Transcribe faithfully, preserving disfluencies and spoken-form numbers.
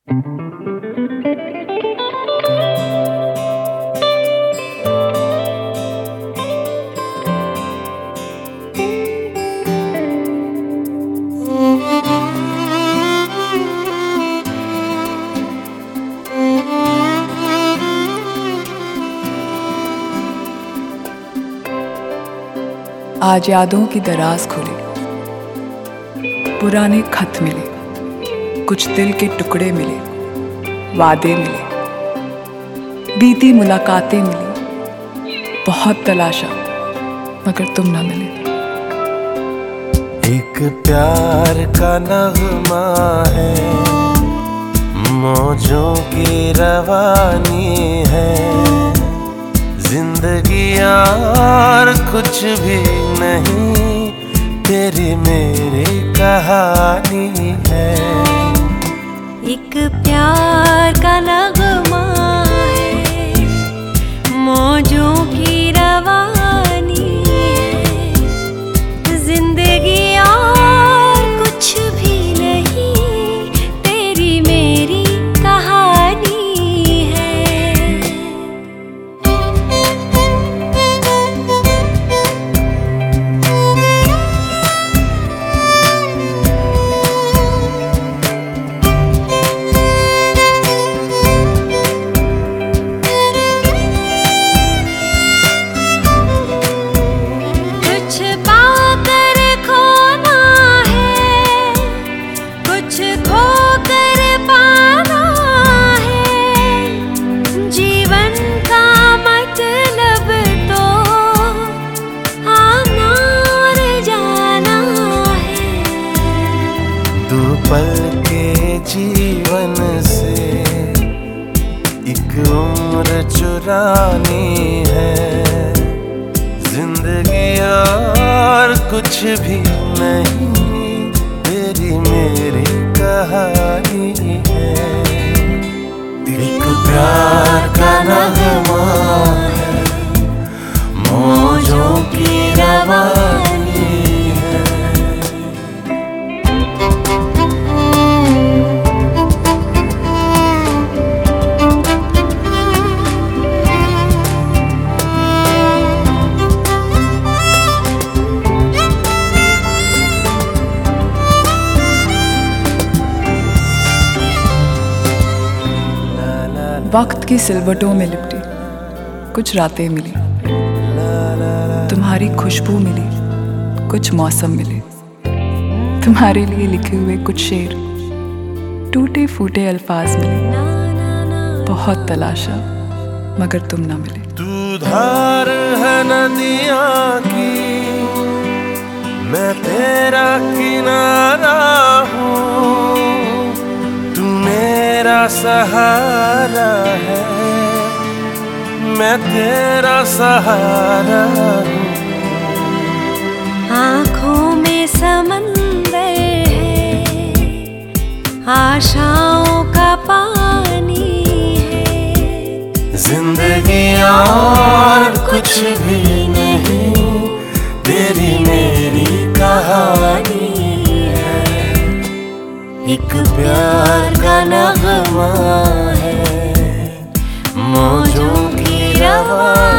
आज यादों की दराज खुली, पुराने खत मिले, कुछ दिल के टुकड़े मिले, वादे मिले, बीती मुलाकातें मिली, बहुत तलाशा मगर तुम ना मिले। एक प्यार का नगमा है, मौजों की रवानी है, जिंदगी यार कुछ भी नहीं, तेरी मेरी कहानी है। एक प्यार का नगमा है, मौजों की रवानी है, जिंदगी यार कुछ भी नहीं, तेरी मेरी कहानी है। पल के जीवन से एक उम्र चुरानी है, जिंदगी यार कुछ भी नहीं, तेरी मेरी कहानी है। एक प्यार का नगमा है, मौजों की रवानी। वक्त की सिलवटों में लिपटी कुछ रातें मिली, तुम्हारी खुशबू मिली, कुछ मौसम मिले, तुम्हारे लिए लिखे हुए कुछ शेर, टूटे फूटे अल्फाज मिले, बहुत तलाशा मगर तुम ना मिले। तू धार है नदियाँ की, मैं तेरा किनारा हूँ, तू मेरा सहारा है, मैं तेरा सहारा हूँ। आँखों में समंदर है, आशाओं का पानी है, जिंदगी और कुछ भी नहीं, तेरी मेरी कहानी है। एक प्यार का नगमा है, मौजों की रवानी।